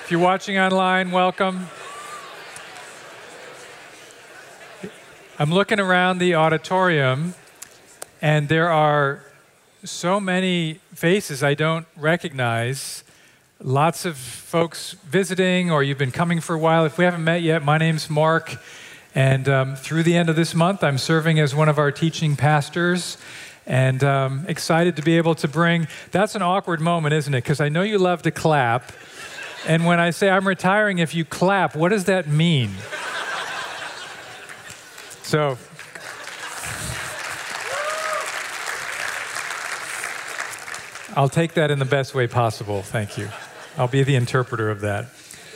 If you're watching online, welcome. I'm looking around the auditorium, and there are so many faces I don't recognize. Lots of folks visiting, or you've been coming for a while. If we haven't met yet, my name's Mark, and through the end of this month, I'm serving as one of our teaching pastors, and excited to be able to bring. That's an awkward moment, isn't it? Because I know you love to clap. And when I say I'm retiring, if you clap, what does that mean? So, I'll take that in the best way possible. Thank you. I'll be the interpreter of that.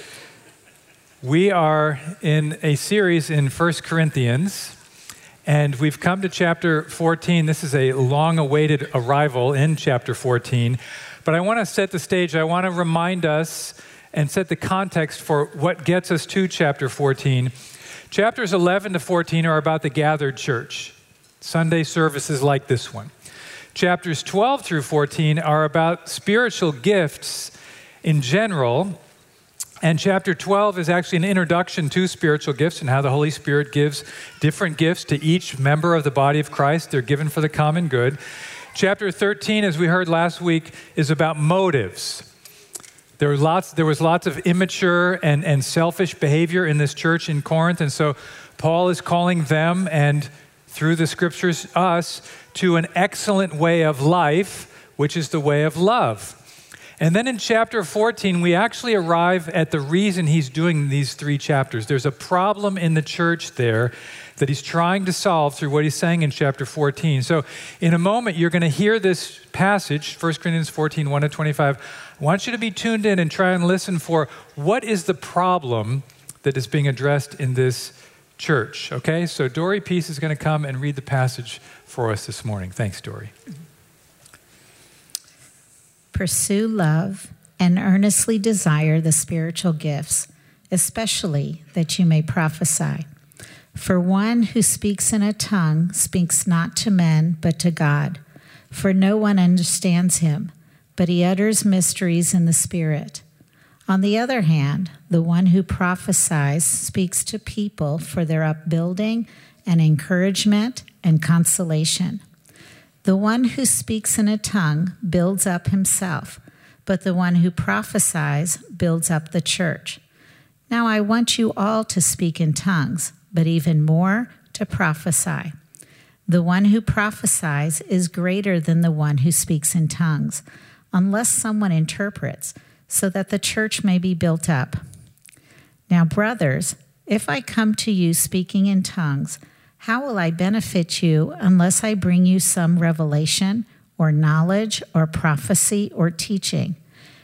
We are in a series in 1 Corinthians, and we've come to chapter 14. This is a long-awaited arrival in chapter 14. But I want to set the stage. I want to remind us and set the context for what gets us to chapter 14. Chapters 11 to 14 are about the gathered church, Sunday services like this one. Chapters 12 through 14 are about spiritual gifts in general, and chapter 12 is actually an introduction to spiritual gifts and how the Holy Spirit gives different gifts to each member of the body of Christ. They're given for the common good. Chapter 13, as we heard last week, is about motives. There was lots of immature and selfish behavior in this church in Corinth, and so Paul is calling them, and through the scriptures, us, to an excellent way of life, which is the way of love. And then in chapter 14, we actually arrive at the reason he's doing these 3 chapters. There's a problem in the church there that he's trying to solve through what he's saying in chapter 14. So in a moment, you're going to hear this passage, 1 Corinthians 14, 1 to 25. I want you to be tuned in and try and listen for what is the problem that is being addressed in this church, okay? So Dory Peace is going to come and read the passage for us this morning. Thanks, Dory. Pursue love and earnestly desire the spiritual gifts, especially that you may prophesy. For one who speaks in a tongue speaks not to men, but to God. For no one understands him, but he utters mysteries in the Spirit. On the other hand, the one who prophesies speaks to people for their upbuilding and encouragement and consolation. The one who speaks in a tongue builds up himself, but the one who prophesies builds up the church. Now I want you all to speak in tongues, but even more to prophesy. The one who prophesies is greater than the one who speaks in tongues, unless someone interprets, so that the church may be built up. Now, brothers, if I come to you speaking in tongues, how will I benefit you unless I bring you some revelation or knowledge or prophecy or teaching?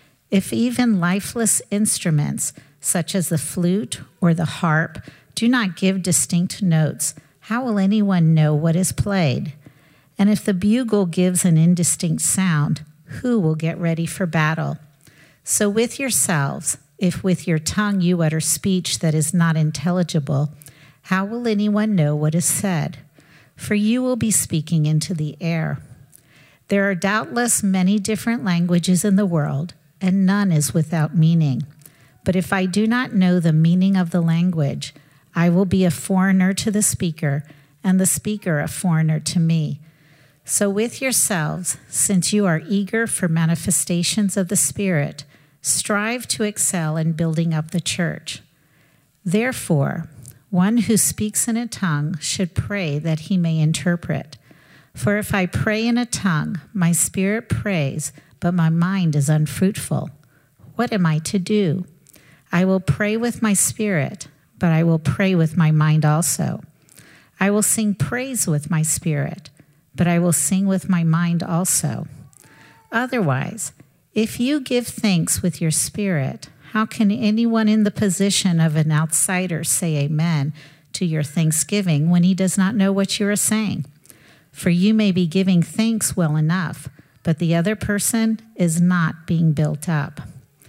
If even lifeless instruments, such as the flute or the harp, do not give distinct notes, how will anyone know what is played? And if the bugle gives an indistinct sound, who will get ready for battle? So with yourselves, if with your tongue you utter speech that is not intelligible, how will anyone know what is said? For you will be speaking into the air. There are doubtless many different languages in the world, and none is without meaning. But if I do not know the meaning of the language, I will be a foreigner to the speaker, and the speaker a foreigner to me. So with yourselves, since you are eager for manifestations of the Spirit, strive to excel in building up the church. Therefore, one who speaks in a tongue should pray that he may interpret. For if I pray in a tongue, my spirit prays, but my mind is unfruitful. What am I to do? I will pray with my spirit, but I will pray with my mind also. I will sing praise with my spirit, but I will sing with my mind also. Otherwise, if you give thanks with your spirit, how can anyone in the position of an outsider say amen to your thanksgiving when he does not know what you are saying? For you may be giving thanks well enough, but the other person is not being built up.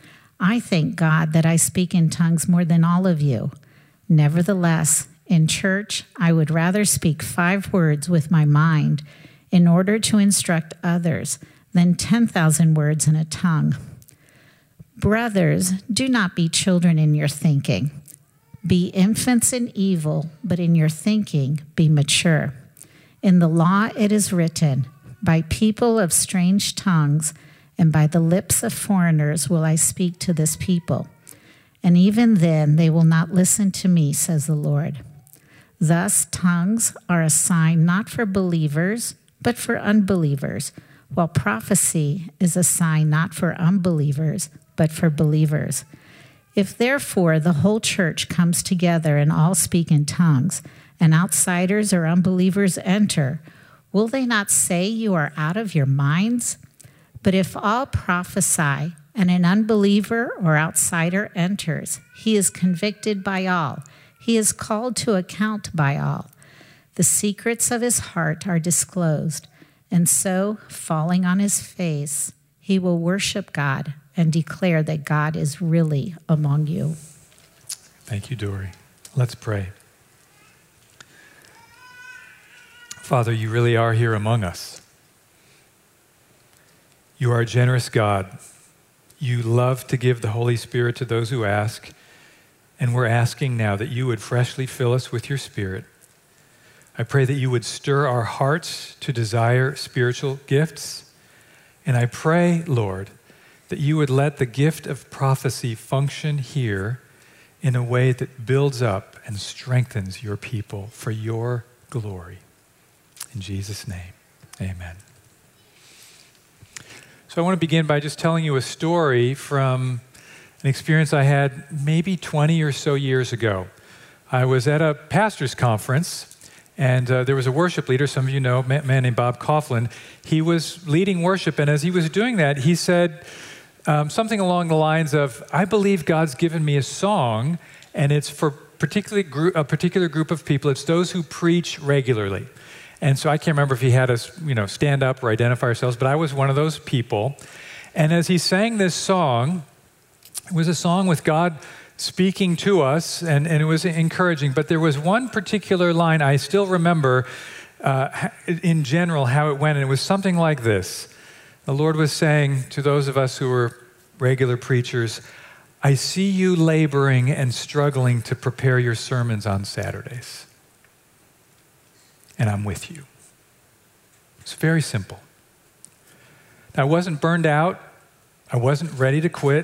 I thank God that I speak in tongues more than all of you. Nevertheless, in church, I would rather speak 5 words with my mind in order to instruct others than 10,000 words in a tongue. Brothers, do not be children in your thinking. Be infants in evil, but in your thinking be mature. In the law it is written, by people of strange tongues and by the lips of foreigners will I speak to this people. And even then they will not listen to me, says the Lord. Thus tongues are a sign not for believers, but for unbelievers, while prophecy is a sign not for unbelievers, but for believers. If therefore the whole church comes together and all speak in tongues, and outsiders or unbelievers enter, will they not say you are out of your minds? But if all prophesy, and an unbeliever or outsider enters, he is convicted by all. He is called to account by all. The secrets of his heart are disclosed, and so, falling on his face, he will worship God and declare that God is really among you. Thank you, Dory. Let's pray. Father, you really are here among us. You are a generous God. You love to give the Holy Spirit to those who ask, and we're asking now that you would freshly fill us with your Spirit. I pray that you would stir our hearts to desire spiritual gifts, and I pray, Lord, that you would let the gift of prophecy function here in a way that builds up and strengthens your people for your glory. In Jesus' name, amen. So I want to begin by just telling you a story from an experience I had maybe 20 or so years ago. I was at a pastor's conference, and there was a worship leader, some of you know, a man named Bob Coughlin. He was leading worship, and as he was doing that, he said something along the lines of, I believe God's given me a song, and it's for a particular group of people. It's those who preach regularly. And so I can't remember if he had us, stand up or identify ourselves, but I was one of those people. And as he sang this song, it was a song with God speaking to us, and it was encouraging. But there was one particular line I still remember in general how it went, and it was something like this. The Lord was saying to those of us who were regular preachers, I see you laboring and struggling to prepare your sermons on Saturdays. And I'm with you. It's very simple. Now, I wasn't burned out. I wasn't ready to quit.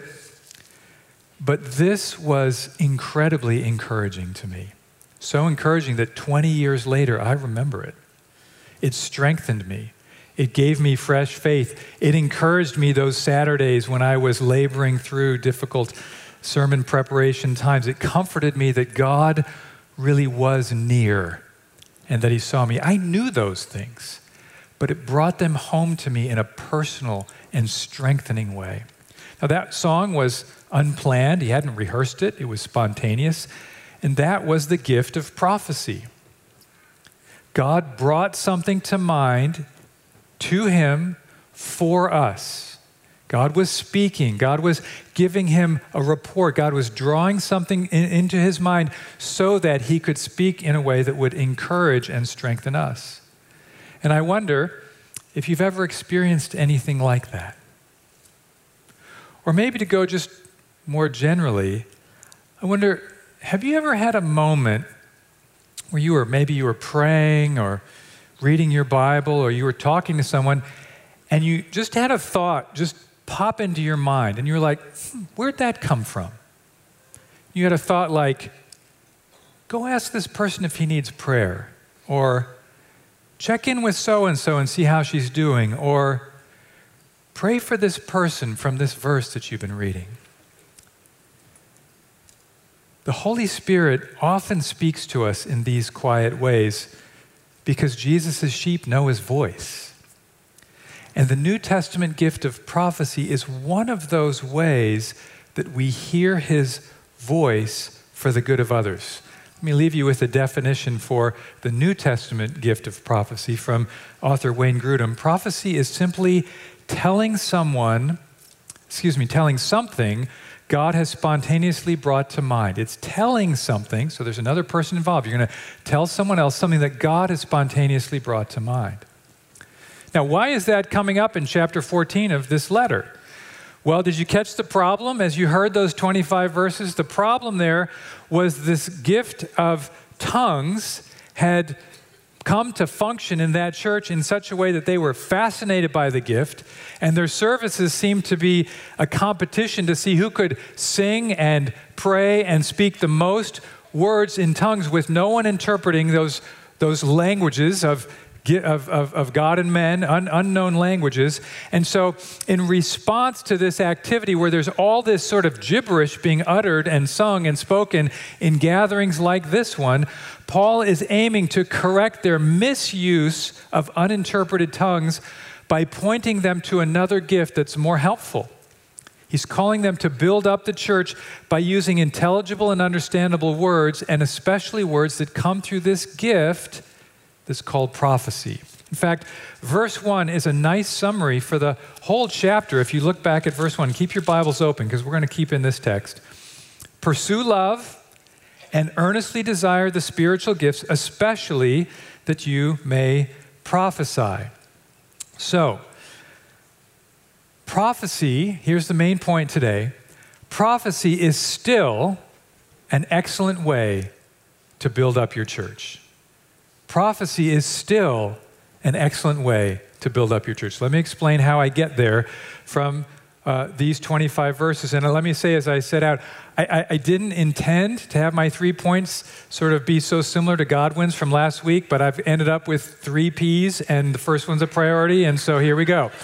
But this was incredibly encouraging to me. So encouraging that 20 years later, I remember it. It strengthened me. It gave me fresh faith. It encouraged me those Saturdays when I was laboring through difficult sermon preparation times. It comforted me that God really was near and that he saw me. I knew those things, but it brought them home to me in a personal and strengthening way. Now, that song was unplanned. He hadn't rehearsed it. It was spontaneous. And that was the gift of prophecy. God brought something to mind to him for us. God was speaking. God was giving him a report. God was drawing something into his mind so that he could speak in a way that would encourage and strengthen us. And I wonder if you've ever experienced anything like that. Or maybe to go just more generally, I wonder, have you ever had a moment where you were praying or reading your Bible or you were talking to someone and you just had a thought just pop into your mind and you were like, where'd that come from? You had a thought like, go ask this person if he needs prayer, or check in with so-and-so and see how she's doing, or pray for this person from this verse that you've been reading. The Holy Spirit often speaks to us in these quiet ways because Jesus' sheep know his voice. And the New Testament gift of prophecy is one of those ways that we hear his voice for the good of others. Let me leave you with a definition for the New Testament gift of prophecy from author Wayne Grudem. Prophecy is simply telling something God has spontaneously brought to mind. It's telling something, so there's another person involved. You're going to tell someone else something that God has spontaneously brought to mind. Now, why is that coming up in chapter 14 of this letter? Well, did you catch the problem as you heard those 25 verses? The problem there was this gift of tongues had come to function in that church in such a way that they were fascinated by the gift, and their services seemed to be a competition to see who could sing and pray and speak the most words in tongues with no one interpreting those languages of God and men, unknown languages. And so in response to this activity where there's all this sort of gibberish being uttered and sung and spoken in gatherings like this one, Paul is aiming to correct their misuse of uninterpreted tongues by pointing them to another gift that's more helpful. He's calling them to build up the church by using intelligible and understandable words, and especially words that come through this gift that's called prophecy. In fact, verse 1 is a nice summary for the whole chapter. If you look back at verse 1, keep your Bibles open because we're going to keep in this text. Pursue love and earnestly desire the spiritual gifts, especially that you may prophesy. So, prophecy, here's the main point today. Prophecy is still an excellent way to build up your church. Prophecy is still an excellent way to build up your church. Let me explain how I get there from these 25 verses. And let me say, as I set out, I didn't intend to have my 3 points sort of be so similar to Godwin's from last week, but I've ended up with 3 P's, and the first one's a priority, and so here we go.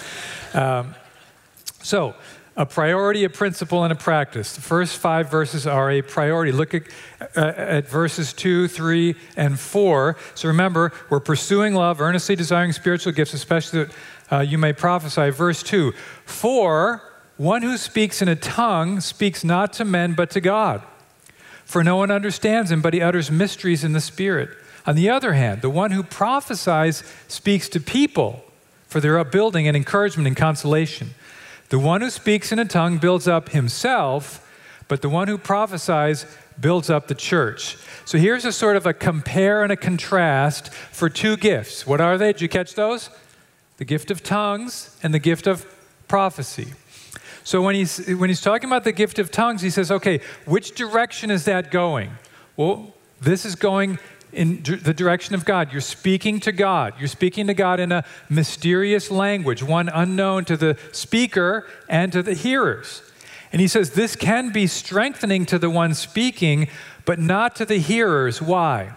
So, a priority, a principle, and a practice. The first 5 verses are a priority. Look at verses 2, 3, and 4. So remember, we're pursuing love, earnestly desiring spiritual gifts, especially that you may prophesy. Verse 2, for one who speaks in a tongue speaks not to men but to God. For no one understands him, but he utters mysteries in the Spirit. On the other hand, the one who prophesies speaks to people for their upbuilding and encouragement and consolation. The one who speaks in a tongue builds up himself, but the one who prophesies builds up the church. So here's a sort of a compare and a contrast for 2 gifts. What are they? Did you catch those? The gift of tongues and the gift of prophecy. So when he's talking about the gift of tongues, he says, okay, which direction is that going? Well, this is going in the direction of God. You're speaking to God. You're speaking to God in a mysterious language, one unknown to the speaker and to the hearers. And he says this can be strengthening to the one speaking, but not to the hearers. Why?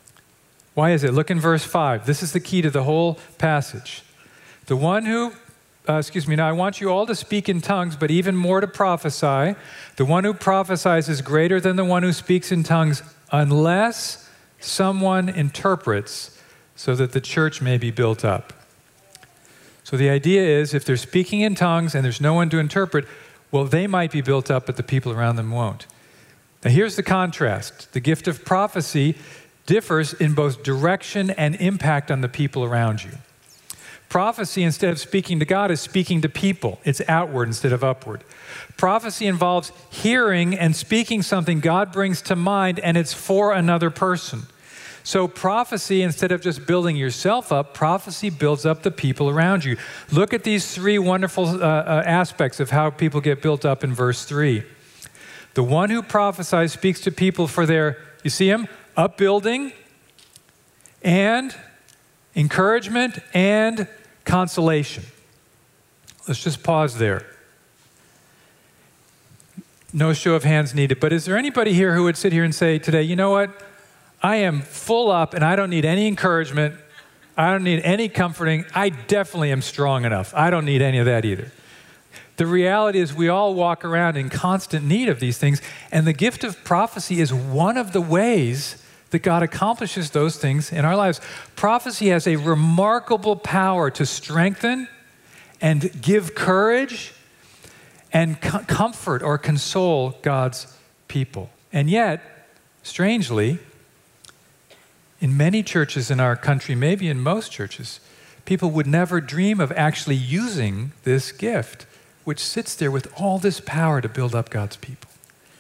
Why is it? Look in verse 5. This is the key to the whole passage. The one who, now I want you all to speak in tongues, but even more to prophesy. The one who prophesies is greater than the one who speaks in tongues, unless someone interprets, so that the church may be built up. So the idea is, if they're speaking in tongues and there's no one to interpret, well, they might be built up, but the people around them won't. Now here's the contrast. The gift of prophecy differs in both direction and impact on the people around you. Prophecy, instead of speaking to God, is speaking to people. It's outward instead of upward. Prophecy involves hearing and speaking something God brings to mind, and it's for another person. So prophecy, instead of just building yourself up, prophecy builds up the people around you. Look at these 3 wonderful aspects of how people get built up in verse 3. The one who prophesies speaks to people for their, you see him, upbuilding and encouragement and consolation. Let's just pause there. No show of hands needed, but is there anybody here who would sit here and say today, you know what? I am full up and I don't need any encouragement. I don't need any comforting. I definitely am strong enough. I don't need any of that either. The reality is we all walk around in constant need of these things, and the gift of prophecy is one of the ways that God accomplishes those things in our lives. Prophecy has a remarkable power to strengthen and give courage and comfort or console God's people. And yet, strangely, in many churches in our country, maybe in most churches, people would never dream of actually using this gift, which sits there with all this power to build up God's people.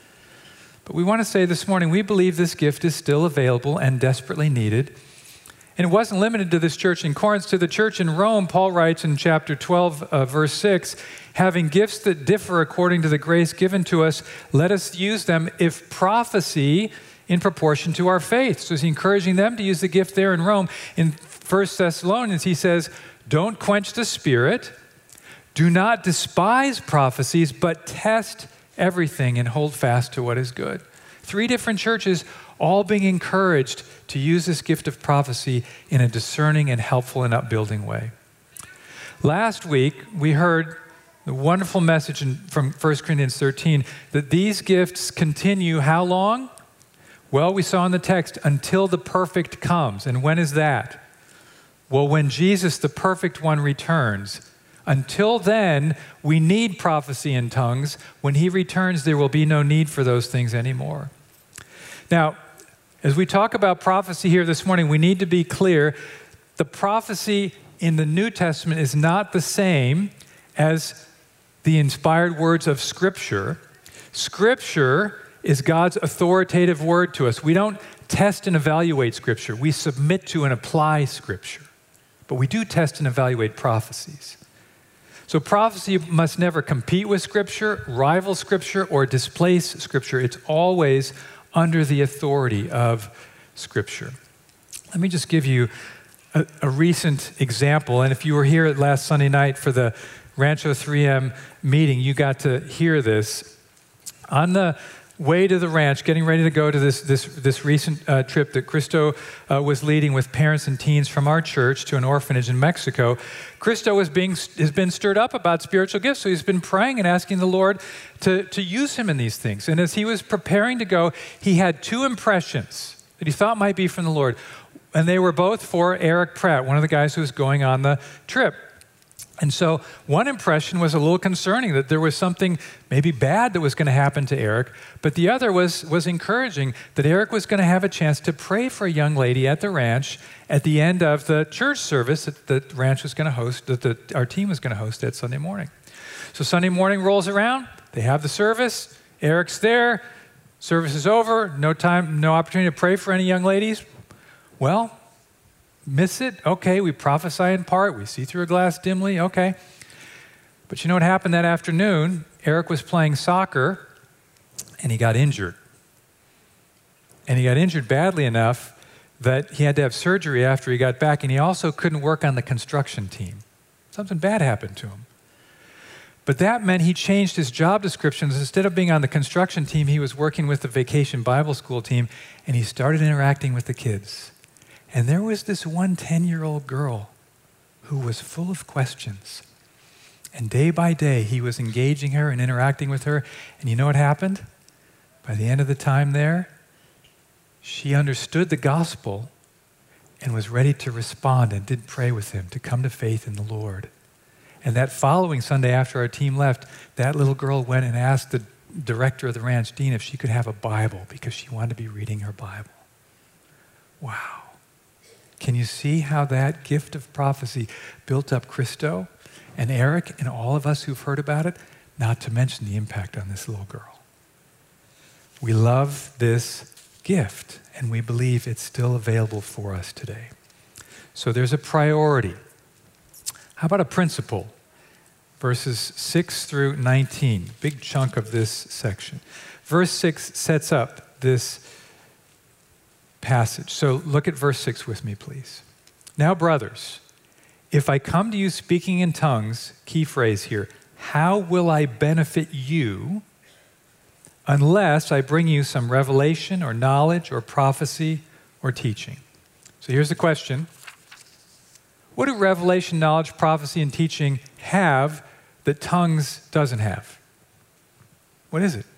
But we want to say this morning, we believe this gift is still available and desperately needed. And it wasn't limited to this church in Corinth. To the church in Rome, Paul writes in chapter 12, verse 6, having gifts that differ according to the grace given to us, let us use them, if prophecy, in proportion to our faith. So he's encouraging them to use the gift there in Rome. In 1 Thessalonians, he says, don't quench the spirit, do not despise prophecies, but test everything and hold fast to what is good. 3 different churches all being encouraged to use this gift of prophecy in a discerning and helpful and upbuilding way. Last week, we heard the wonderful message from 1 Corinthians 13 that these gifts continue how long? Well, we saw in the text, until the perfect comes. And when is that? Well, when Jesus, the perfect one, returns. Until then, we need prophecy in tongues. When he returns, there will be no need for those things anymore. Now, as we talk about prophecy here this morning, we need to be clear. The prophecy in the New Testament is not the same as the inspired words of Scripture. Scripture is God's authoritative word to us. We don't test and evaluate Scripture. We submit to and apply Scripture. But we do test and evaluate prophecies. So prophecy must never compete with Scripture, rival Scripture, or displace Scripture. It's always under the authority of Scripture. Let me just give you a recent example. And if you were here last Sunday night for the Rancho 3M meeting, you got to hear this. On the way to the ranch, getting ready to go to this recent trip that Cristo was leading with parents and teens from our church to an orphanage in Mexico, Cristo has been stirred up about spiritual gifts, so he's been praying and asking the Lord to use him in these things. And as he was preparing to go, he had 2 impressions that he thought might be from the Lord. And they were both for Eric Pratt, one of the guys who was going on the trip. And so one impression was a little concerning, that there was something maybe bad that was going to happen to Eric, but the other was encouraging, that Eric was going to have a chance to pray for a young lady at the ranch at the end of the church service that the ranch was going to host, that our team was going to host that Sunday morning. So Sunday morning rolls around, they have the service, Eric's there, service is over, no opportunity to pray for any young ladies. Well, miss it? Okay, we prophesy in part. We see through a glass dimly. Okay. But you know what happened that afternoon? Eric was playing soccer, and he got injured. And he got injured badly enough that he had to have surgery after he got back, and he also couldn't work on the construction team. Something bad happened to him. But that meant he changed his job descriptions. Instead of being on the construction team, he was working with the Vacation Bible School team, and he started interacting with the kids. And there was this one 10-year-old girl who was full of questions. And day by day, he was engaging her and interacting with her. And you know what happened? By the end of the time there, she understood the gospel and was ready to respond and did pray with him to come to faith in the Lord. And that following Sunday after our team left, that little girl went and asked the director of the ranch, Dean, if she could have a Bible because she wanted to be reading her Bible. Wow. Can you see how that gift of prophecy built up Cristo and Eric and all of us who've heard about it, not to mention the impact on this little girl? We love this gift, and we believe it's still available for us today. So there's a priority. How about a principle? Verses 6 through 19, big chunk of this section. Verse 6 sets up this passage. So look at verse 6 with me, please. Now, brothers, if I come to you speaking in tongues, key phrase here, how will I benefit you unless I bring you some revelation or knowledge or prophecy or teaching? So here's the question. What do revelation, knowledge, prophecy, and teaching have that tongues doesn't have? What is it?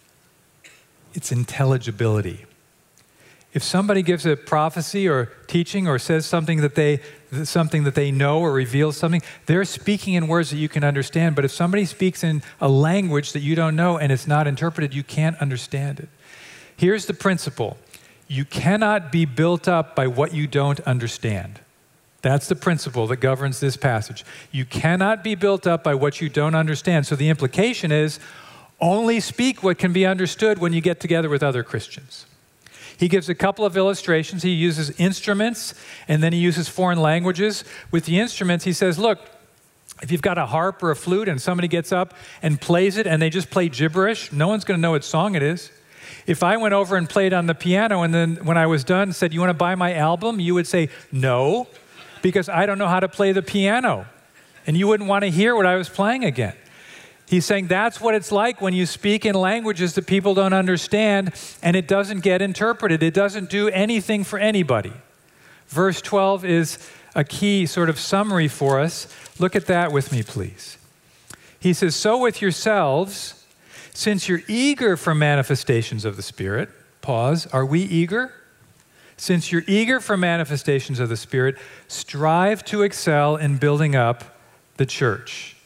It's intelligibility. If somebody gives a prophecy or teaching or says something that they know or reveals something, they're speaking in words that you can understand. But if somebody speaks in a language that you don't know and it's not interpreted, you can't understand it. Here's the principle. You cannot be built up by what you don't understand. That's the principle that governs this passage. You cannot be built up by what you don't understand. So the implication is only speak what can be understood when you get together with other Christians. He gives a couple of illustrations. He uses instruments, and then he uses foreign languages. With the instruments, he says, look, if you've got a harp or a flute and somebody gets up and plays it and they just play gibberish, no one's going to know what song it is. If I went over and played on the piano and then when I was done said, you want to buy my album? You would say, no, because I don't know how to play the piano. And you wouldn't want to hear what I was playing again. He's saying that's what it's like when you speak in languages that people don't understand and it doesn't get interpreted. It doesn't do anything for anybody. Verse 12 is a key sort of summary for us. Look at that with me, please. He says, so with yourselves, since you're eager for manifestations of the Spirit, pause, are we eager? Since you're eager for manifestations of the Spirit, strive to excel in building up the church.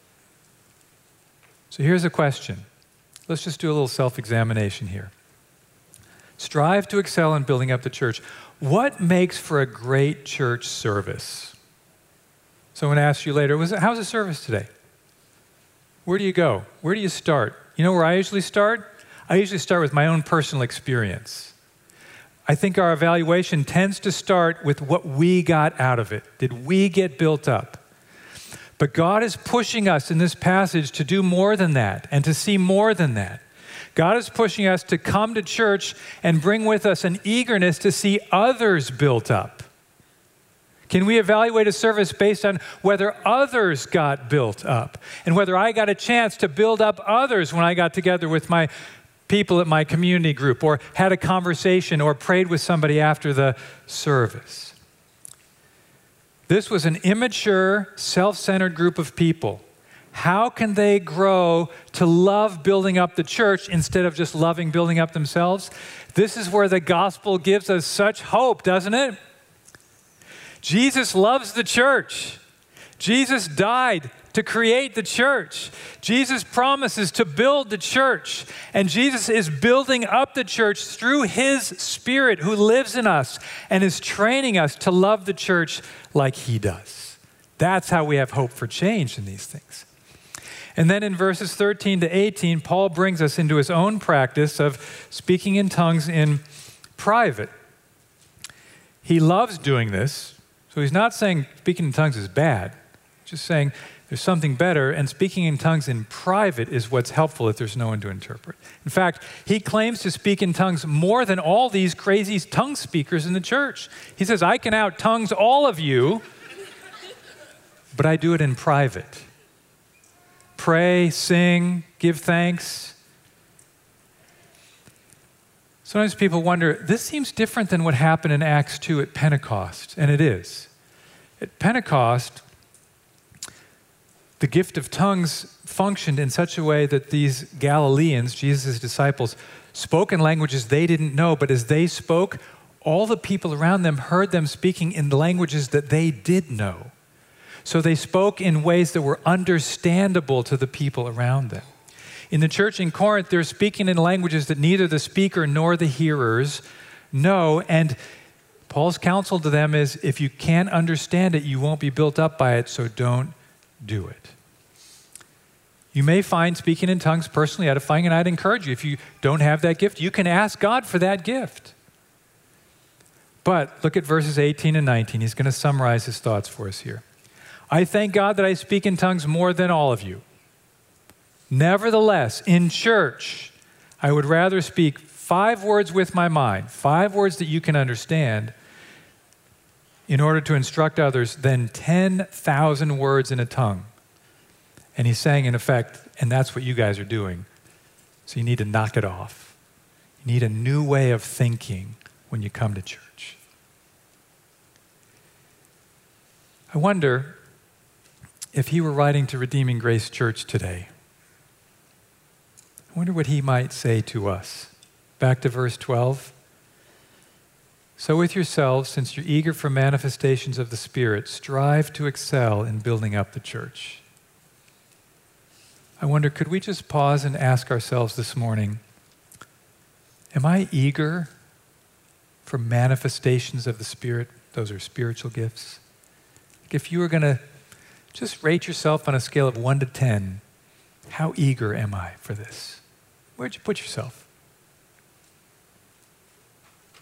So here's a question. Let's just do a little self-examination here. Strive to excel in building up the church. What makes for a great church service? Someone asks you later, how's the service today? Where do you go? Where do you start? You know where I usually start? I usually start with my own personal experience. I think our evaluation tends to start with what we got out of it. Did we get built up? But God is pushing us in this passage to do more than that and to see more than that. God is pushing us to come to church and bring with us an eagerness to see others built up. Can we evaluate a service based on whether others got built up and whether I got a chance to build up others when I got together with my people at my community group or had a conversation or prayed with somebody after the service? This was an immature, self-centered group of people. How can they grow to love building up the church instead of just loving building up themselves? This is where the gospel gives us such hope, doesn't it? Jesus loves the church. Jesus died to create the church. Jesus promises to build the church. And Jesus is building up the church through his Spirit who lives in us and is training us to love the church like he does. That's how we have hope for change in these things. And then in verses 13 to 18, Paul brings us into his own practice of speaking in tongues in private. He loves doing this. So he's not saying speaking in tongues is bad. He's just saying there's something better, and speaking in tongues in private is what's helpful if there's no one to interpret. In fact, he claims to speak in tongues more than all these crazy tongue speakers in the church. He says, I can out-tongues all of you, but I do it in private. Pray, sing, give thanks. Sometimes people wonder, this seems different than what happened in Acts 2 at Pentecost, and it is. At Pentecost, the gift of tongues functioned in such a way that these Galileans, Jesus' disciples, spoke in languages they didn't know, but as they spoke, all the people around them heard them speaking in languages that they did know. So they spoke in ways that were understandable to the people around them. In the church in Corinth, they're speaking in languages that neither the speaker nor the hearers know. And Paul's counsel to them is, if you can't understand it, you won't be built up by it, so don't do it. You may find speaking in tongues personally edifying, and I'd encourage you, if you don't have that gift, you can ask God for that gift. But look at verses 18 and 19. He's going to summarize his thoughts for us here. I thank God that I speak in tongues more than all of you. Nevertheless, in church, I would rather speak 5 words with my mind, 5 words that you can understand, in order to instruct others, than 10,000 words in a tongue. And he's saying, in effect, and that's what you guys are doing. So you need to knock it off. You need a new way of thinking when you come to church. I wonder if he were writing to Redeeming Grace Church today. I wonder what he might say to us. Back to verse 12. So with yourselves, since you're eager for manifestations of the Spirit, strive to excel in building up the church. I wonder, could we just pause and ask ourselves this morning, am I eager for manifestations of the Spirit? Those are spiritual gifts. If you were going to just rate yourself on a scale of 1 to 10, how eager am I for this? Where'd you put yourself?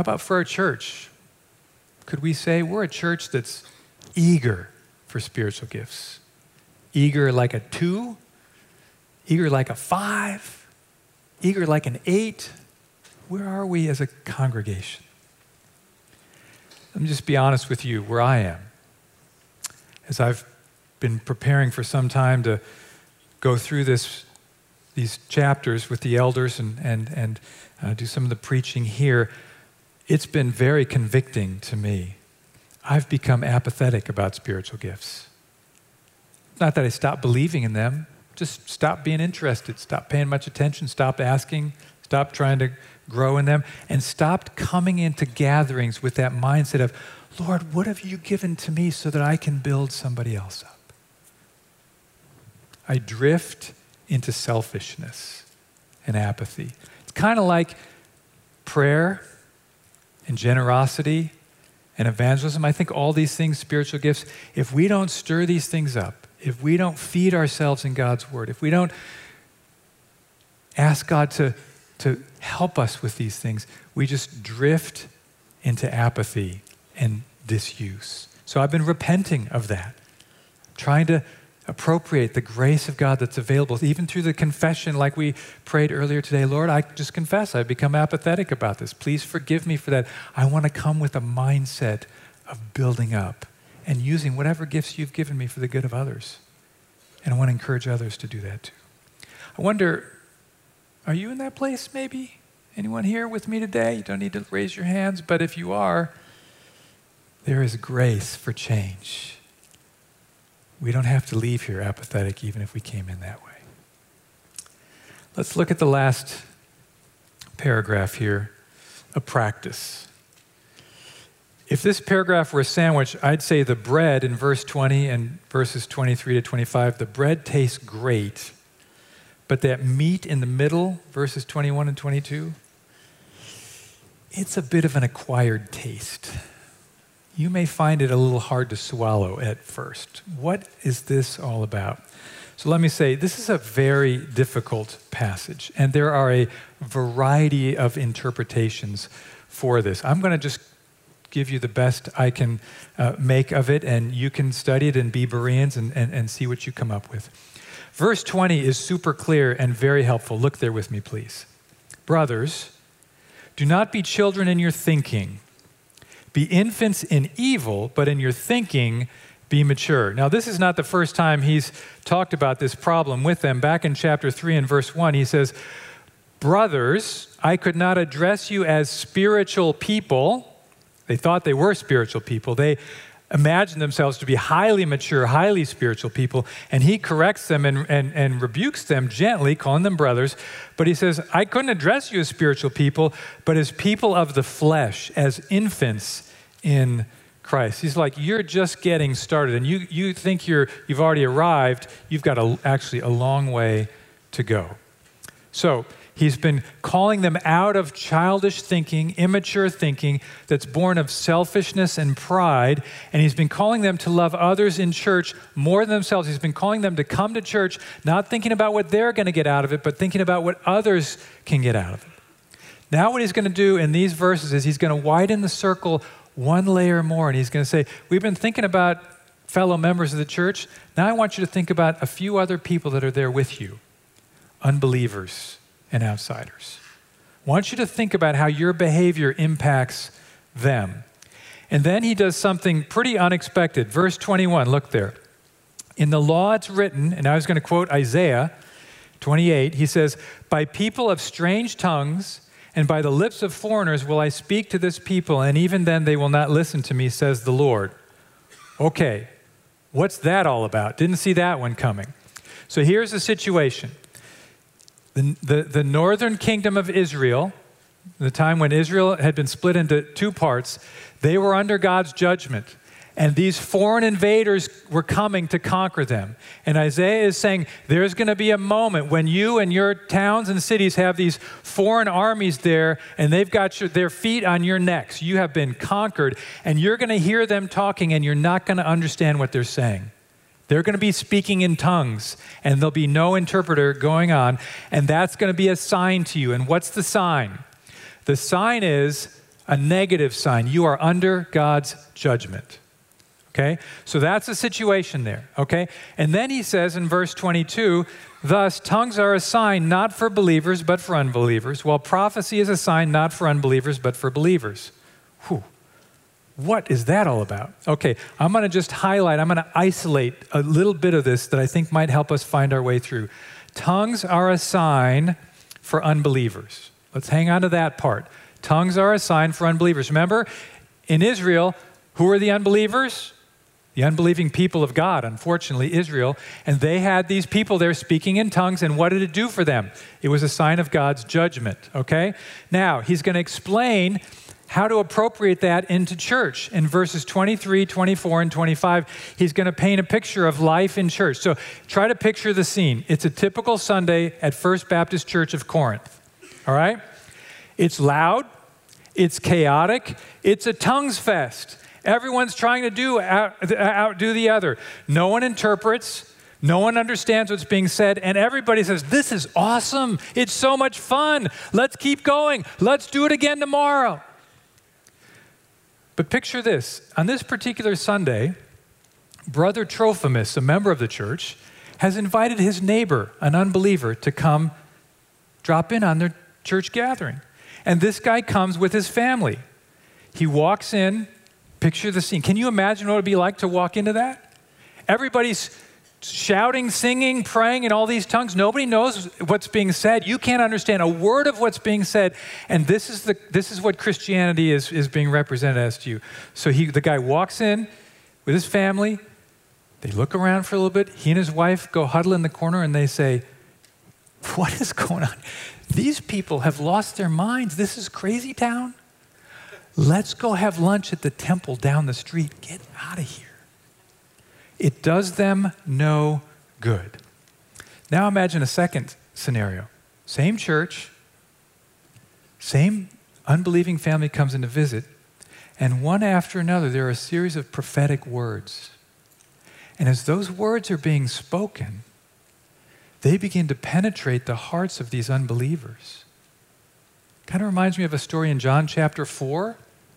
How about for our church? Could we say we're a church that's eager for spiritual gifts? Eager like a 2? Eager like a 5? Eager like an 8? Where are we as a congregation? Let me just be honest with you where I am. As I've been preparing for some time to go through these chapters with the elders and do some of the preaching here, it's been very convicting to me. I've become apathetic about spiritual gifts. Not that I stopped believing in them, just stopped being interested, stopped paying much attention, stopped asking, stopped trying to grow in them, and stopped coming into gatherings with that mindset of, Lord, what have you given to me so that I can build somebody else up? I drift into selfishness and apathy. It's kind of like prayer and generosity and evangelism. I think all these things, spiritual gifts, if we don't stir these things up, if we don't feed ourselves in God's word, if we don't ask God to help us with these things, we just drift into apathy and disuse. So I've been repenting of that, trying to appropriate the grace of God that's available, even through the confession like we prayed earlier today. Lord, I just confess I've become apathetic about this. Please forgive me for that. I want to come with a mindset of building up and using whatever gifts you've given me for the good of others. And I want to encourage others to do that too. I wonder, are you in that place maybe? Anyone here with me today? You don't need to raise your hands, but if you are, there is grace for change. We don't have to leave here apathetic even if we came in that way. Let's look at the last paragraph here, a practice. If this paragraph were a sandwich, I'd say the bread in verse 20 and verses 23 to 25, the bread tastes great, but that meat in the middle, verses 21 and 22, it's a bit of an acquired taste. You may find it a little hard to swallow at first. What is this all about? So let me say, this is a very difficult passage, and there are a variety of interpretations for this. I'm going to just give you the best I can make of it, and you can study it and be Bereans and see what you come up with. Verse 20 is super clear and very helpful. Look there with me, please. Brothers, do not be children in your thinking. Be infants in evil, but in your thinking, be mature. Now, this is not the first time he's talked about this problem with them. Back in chapter 3 and verse 1, he says, brothers, I could not address you as spiritual people. They thought they were spiritual people. They imagined themselves to be highly mature, highly spiritual people, and he corrects them and rebukes them gently, calling them brothers. But he says, I couldn't address you as spiritual people, but as people of the flesh, as infants in Christ. He's like, you're just getting started, and you think you've already arrived. You've got actually a long way to go. So he's been calling them out of childish thinking, immature thinking that's born of selfishness and pride, and he's been calling them to love others in church more than themselves. He's been calling them to come to church, not thinking about what they're going to get out of it, but thinking about what others can get out of it. Now what he's going to do in these verses is he's going to widen the circle one layer more, and he's going to say, we've been thinking about fellow members of the church. Now I want you to think about a few other people that are there with you, unbelievers and outsiders. I want you to think about how your behavior impacts them. And then he does something pretty unexpected. Verse 21, look there. In the law it's written, and I was going to quote Isaiah 28, he says, by people of strange tongues and by the lips of foreigners will I speak to this people, and even then they will not listen to me, says the Lord. Okay, what's that all about? Didn't see that one coming. So here's the situation. The northern kingdom of Israel, the time when Israel had been split into two parts, they were under God's judgment. And these foreign invaders were coming to conquer them. And Isaiah is saying, there's going to be a moment when you and your towns and cities have these foreign armies there, and they've got their feet on your necks. You have been conquered, and you're going to hear them talking, and you're not going to understand what they're saying. They're going to be speaking in tongues, and there'll be no interpreter going on, and that's going to be a sign to you. And what's the sign? The sign is a negative sign. You are under God's judgment. Okay? So that's the situation there. Okay? And then he says in verse 22, thus tongues are a sign not for believers but for unbelievers, while prophecy is a sign not for unbelievers but for believers. Whew. What is that all about? Okay, I'm going to isolate a little bit of this that I think might help us find our way through. Tongues are a sign for unbelievers. Let's hang on to that part. Tongues are a sign for unbelievers. Remember, in Israel, who are the unbelievers? The unbelieving people of God, unfortunately, Israel. And they had these people there speaking in tongues, and what did it do for them? It was a sign of God's judgment, okay? Now, he's going to explain how to appropriate that into church. In verses 23, 24, and 25, he's going to paint a picture of life in church. So try to picture the scene. It's a typical Sunday at First Baptist Church of Corinth, all right? It's loud, it's chaotic, it's a tongues fest. Everyone's trying to outdo the other. No one interprets, no one understands what's being said, and everybody says, this is awesome, it's so much fun, let's keep going, let's do it again tomorrow. But picture this, on this particular Sunday, Brother Trophimus, a member of the church, has invited his neighbor, an unbeliever, to come drop in on their church gathering. And this guy comes with his family. He walks in, picture the scene. Can you imagine what it would be like to walk into that? Everybody's shouting, singing, praying in all these tongues. Nobody knows what's being said. You can't understand a word of what's being said. And this is what Christianity is being represented as to you. So the guy walks in with his family. They look around for a little bit. He and his wife go huddle in the corner and they say, what is going on? These people have lost their minds. This is crazy town. Let's go have lunch at the temple down the street. Get out of here. It does them no good. Now imagine a second scenario. Same church, same unbelieving family comes in to visit, and one after another there are a series of prophetic words. And as those words are being spoken, they begin to penetrate the hearts of these unbelievers. Kind of reminds me of a story in John chapter 4.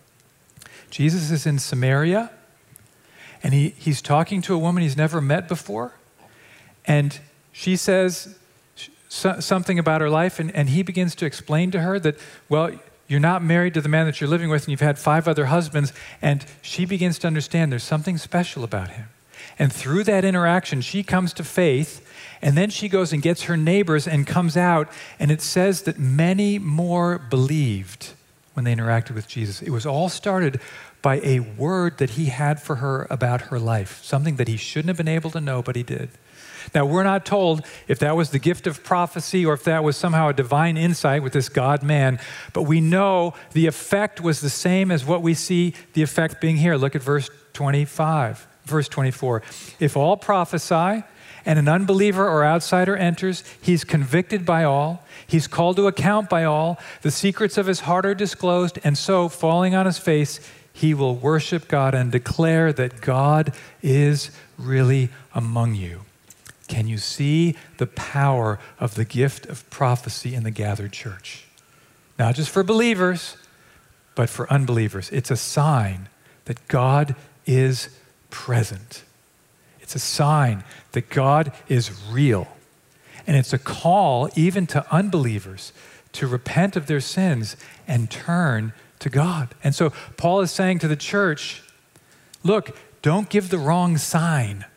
Jesus is in Samaria, and he's talking to a woman he's never met before. And she says something about her life, and he begins to explain to her that, well, you're not married to the man that you're living with, and you've had 5 other husbands. And she begins to understand there's something special about him. And through that interaction, she comes to faith, and then she goes and gets her neighbors and comes out, and it says that many more believed when they interacted with Jesus. It was all started by a word that he had for her about her life, something that he shouldn't have been able to know, but he did. Now, we're not told if that was the gift of prophecy or if that was somehow a divine insight with this God-man, but we know the effect was the same as what we see the effect being here. Look at verse 25, verse 24. If all prophesy and an unbeliever or outsider enters, he's convicted by all, he's called to account by all, the secrets of his heart are disclosed, and so, falling on his face, he will worship God and declare that God is really among you. Can you see the power of the gift of prophecy in the gathered church? Not just for believers, but for unbelievers. It's a sign that God is present. It's a sign that God is real. And it's a call even to unbelievers to repent of their sins and turn to God. And so Paul is saying to the church, look, don't give the wrong sign.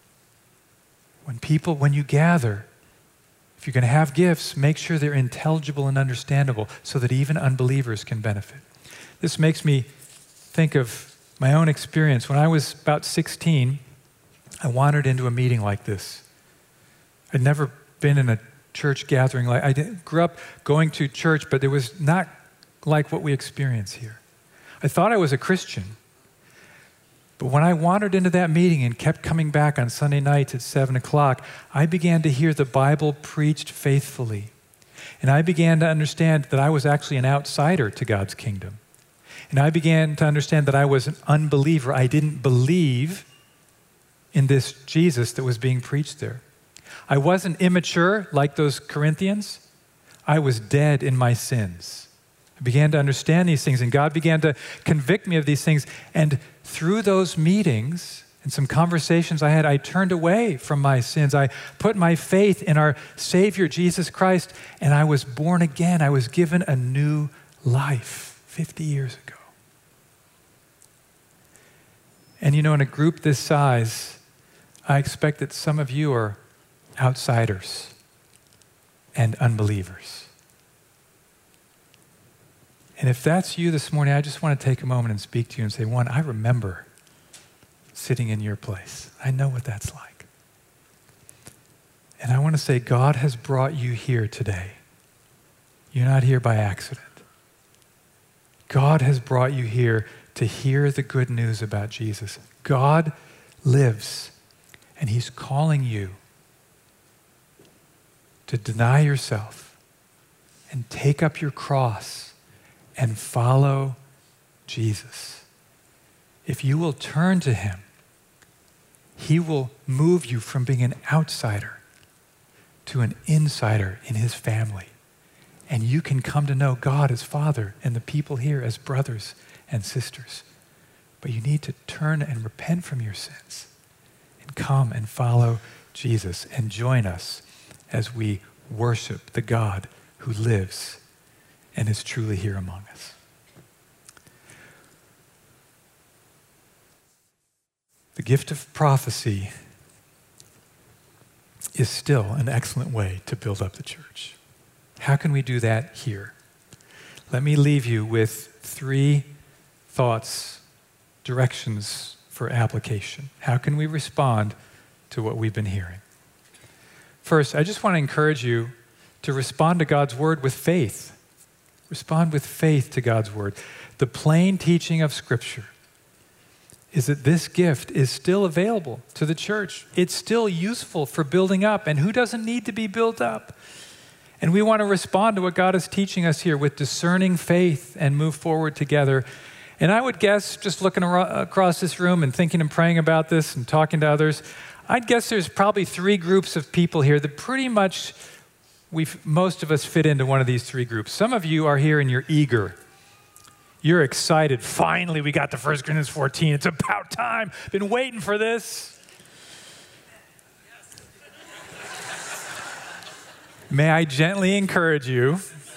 When you gather, if you're going to have gifts, make sure they're intelligible and understandable so that even unbelievers can benefit. This makes me think of my own experience. When I was about 16, I wandered into a meeting like this. I'd never been in a church gathering. I grew up going to church, but it was not like what we experience here. I thought I was a Christian. But when I wandered into that meeting and kept coming back on Sunday nights at 7 o'clock, I began to hear the Bible preached faithfully. And I began to understand that I was actually an outsider to God's kingdom. And I began to understand that I was an unbeliever. I didn't believe in this Jesus that was being preached there. I wasn't immature like those Corinthians. I was dead in my sins. I began to understand these things, and God began to convict me of these things. And through those meetings and some conversations I had, I turned away from my sins. I put my faith in our Savior, Jesus Christ, and I was born again. I was given a new life 50 years ago. And in a group this size, I expect that some of you are outsiders and unbelievers. And if that's you this morning, I just want to take a moment and speak to you and say, one, I remember sitting in your place. I know what that's like. And I want to say, God has brought you here today. You're not here by accident. God has brought you here to hear the good news about Jesus. God lives, and he's calling you to deny yourself and take up your cross and follow Jesus. If you will turn to him, he will move you from being an outsider to an insider in his family. And you can come to know God as Father and the people here as brothers and sisters. But you need to turn and repent from your sins and come and follow Jesus and join us as we worship the God who lives and is truly here among us. The gift of prophecy is still an excellent way to build up the church. How can we do that here? Let me leave you with 3 thoughts, directions for application. How can we respond to what we've been hearing? First, I just want to encourage you to respond to God's word with faith. Respond with faith to God's word. The plain teaching of Scripture is that this gift is still available to the church. It's still useful for building up, and who doesn't need to be built up? And we want to respond to what God is teaching us here with discerning faith and move forward together. And I would guess, just looking across this room and thinking and praying about this and talking to others, I'd guess there's probably 3 groups of people here that pretty much most of us fit into one of these 3 groups. Some of you are here and you're eager. You're excited. Finally, we got to 1 Corinthians 14. It's about time. Been waiting for this. May I gently encourage you,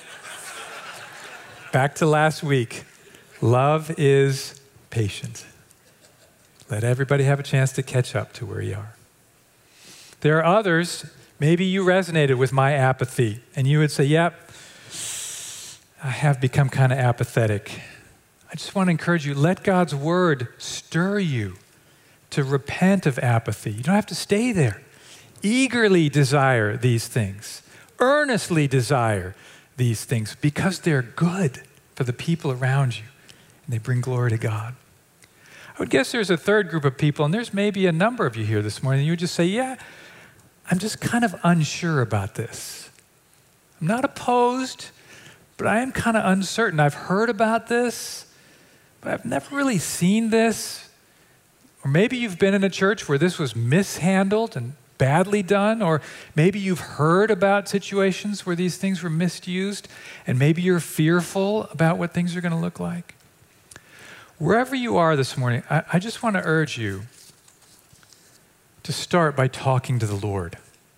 back to last week, love is patient. Let everybody have a chance to catch up to where you are. There are others, maybe you resonated with my apathy, and you would say, yep, I have become kind of apathetic. I just want to encourage you, let God's word stir you to repent of apathy. You don't have to stay there. Eagerly desire these things. Earnestly desire these things because they're good for the people around you and they bring glory to God. I would guess there's a 3rd group of people, and there's maybe a number of you here this morning, and you would just say, yeah, I'm just kind of unsure about this. I'm not opposed, but I am kind of uncertain. I've heard about this, but I've never really seen this. Or maybe you've been in a church where this was mishandled and badly done, or maybe you've heard about situations where these things were misused, and maybe you're fearful about what things are going to look like. Wherever you are this morning, I just want to urge you to start by talking to the Lord.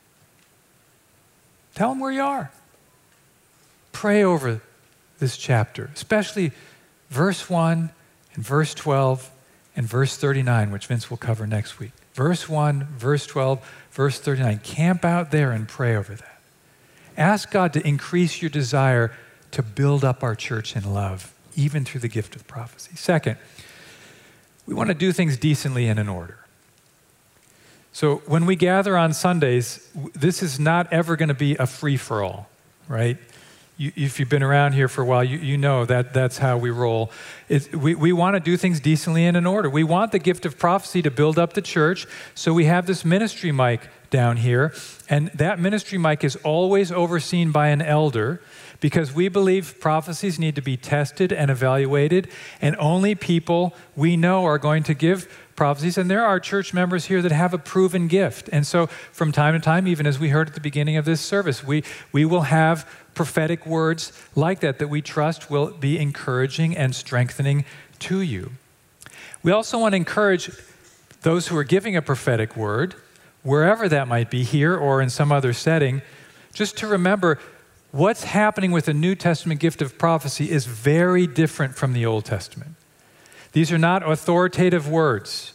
Tell him where you are. Pray over this chapter, especially verse 1 and verse 12 and verse 39, which Vince will cover next week. Verse 1, verse 12, verse 39. Camp out there and pray over that. Ask God to increase your desire to build up our church in love, even through the gift of prophecy. Second, we want to do things decently and in order. So when we gather on Sundays, this is not ever going to be a free-for-all, right? If you've been around here for a while, you know that that's how we roll. We want to do things decently and in order. We want the gift of prophecy to build up the church, so we have this ministry mic down here, and that ministry mic is always overseen by an elder because we believe prophecies need to be tested and evaluated, and only people we know are going to give prophecies, and there are church members here that have a proven gift. And so from time to time, even as we heard at the beginning of this service, we will have prophetic words like that we trust will be encouraging and strengthening to you. We also want to encourage those who are giving a prophetic word, wherever that might be, here or in some other setting, just to remember what's happening with the New Testament gift of prophecy is very different from the Old Testament. These are not authoritative words,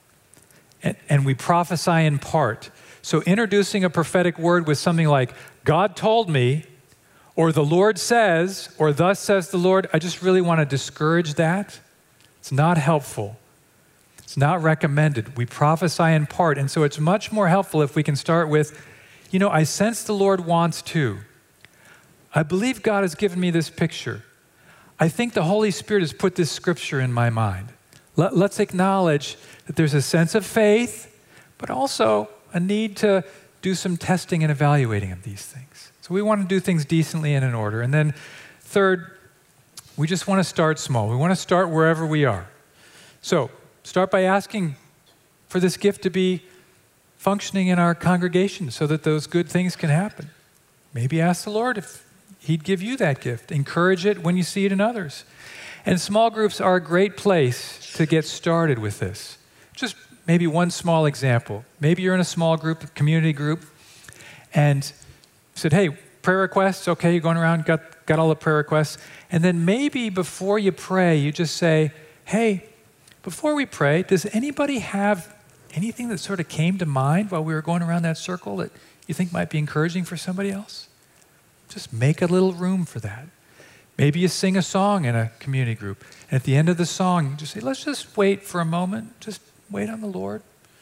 and we prophesy in part. So introducing a prophetic word with something like, God told me, or the Lord says, or thus says the Lord, I just really want to discourage that. It's not helpful. It's not recommended. We prophesy in part, and so it's much more helpful if we can start with, I sense the Lord wants to. I believe God has given me this picture. I think the Holy Spirit has put this scripture in my mind. Let's acknowledge that there's a sense of faith, but also a need to do some testing and evaluating of these things. So we want to do things decently and in order. And then third, we just want to start small. We want to start wherever we are. So start by asking for this gift to be functioning in our congregation so that those good things can happen. Maybe ask the Lord if He'd give you that gift. Encourage it when you see it in others. And small groups are a great place to get started with this. Just maybe one small example. Maybe you're in a small group, community group, and said, hey, prayer requests, okay, you're going around, got all the prayer requests. And then maybe before you pray, you just say, hey, before we pray, does anybody have anything that sort of came to mind while we were going around that circle that you think might be encouraging for somebody else? Just make a little room for that. Maybe you sing a song in a community group, and at the end of the song, you just say, let's just wait for a moment, just wait on the Lord.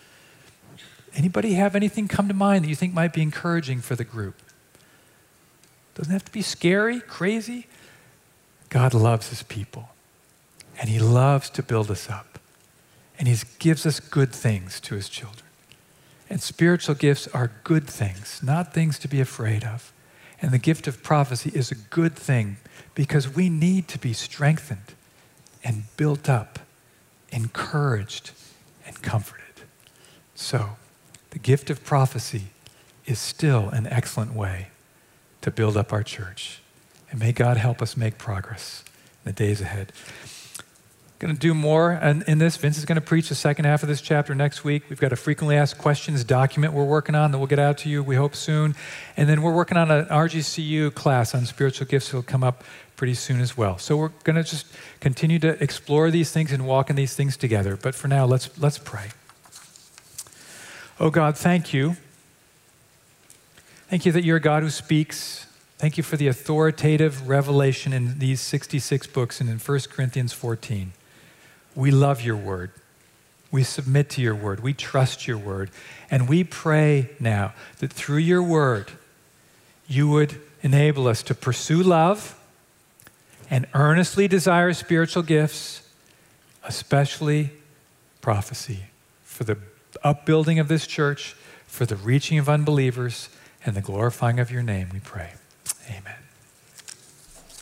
Anybody have anything come to mind that you think might be encouraging for the group? Doesn't have to be scary, crazy. God loves His people, and He loves to build us up, and He gives us good things to His children. And spiritual gifts are good things, not things to be afraid of. And the gift of prophecy is a good thing because we need to be strengthened and built up, encouraged and comforted. So, the gift of prophecy is still an excellent way to build up our church. And may God help us make progress in the days ahead. Going to do more in this. Vince is going to preach the second half of this chapter next week. We've got a frequently asked questions document we're working on that we'll get out to you, we hope, soon. And then we're working on an RGCU class on spiritual gifts that will come up pretty soon as well. So we're going to just continue to explore these things and walk in these things together. But for now, let's pray. Oh God, thank you. Thank you that you're a God who speaks. Thank you for the authoritative revelation in these 66 books and in 1 Corinthians 14. We love your word. We submit to your word. We trust your word. And we pray now that through your word, you would enable us to pursue love and earnestly desire spiritual gifts, especially prophecy, for the upbuilding of this church, for the reaching of unbelievers, and the glorifying of your name, we pray. Amen.